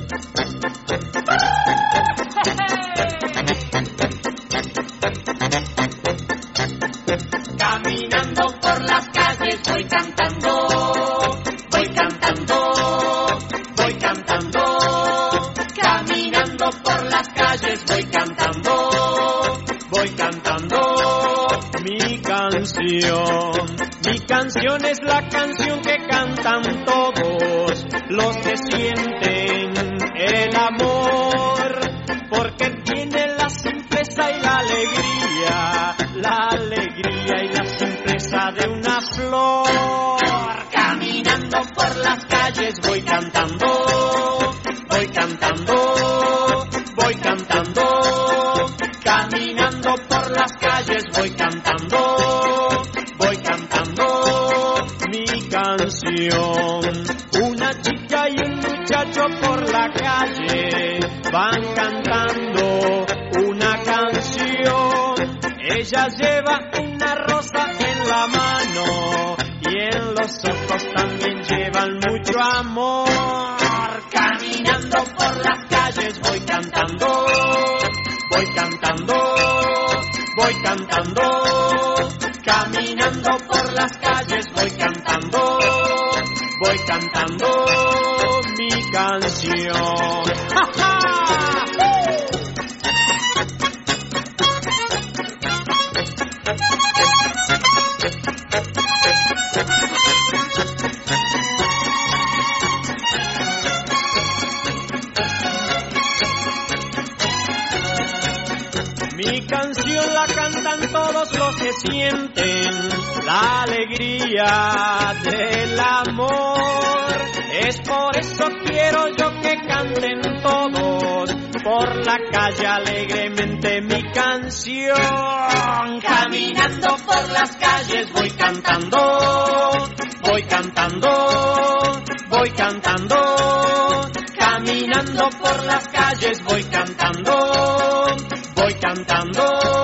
Caminando por las calles voy cantando, voy cantando, voy cantando. Caminando por las calles voy cantando, voy cantando. Mi canción es la canción que cantan todos los que sienten el amor, porque tiene la simpleza y la alegría y la simpleza de una flor. Caminando por las calles voy cantando, voy cantando, voy cantando. Caminando por las calles voy cantando, voy cantando mi canción. Una chica y un muchacho por la calle van cantando una canción. Ella lleva una rosa en la mano y en los ojos también llevan mucho amor. Caminando por las calles voy cantando, voy cantando, voy cantando. Caminando por las calles voy cantando, voy cantando mi canción. ¡Ja, ja! Mi canción la cantan todos los que sienten la alegría del amor. Es por eso quiero yo que canten todos por la calle alegremente mi canción. Caminando por las calles voy cantando, voy cantando, voy cantando. Caminando por las calles voy cantando, voy cantando.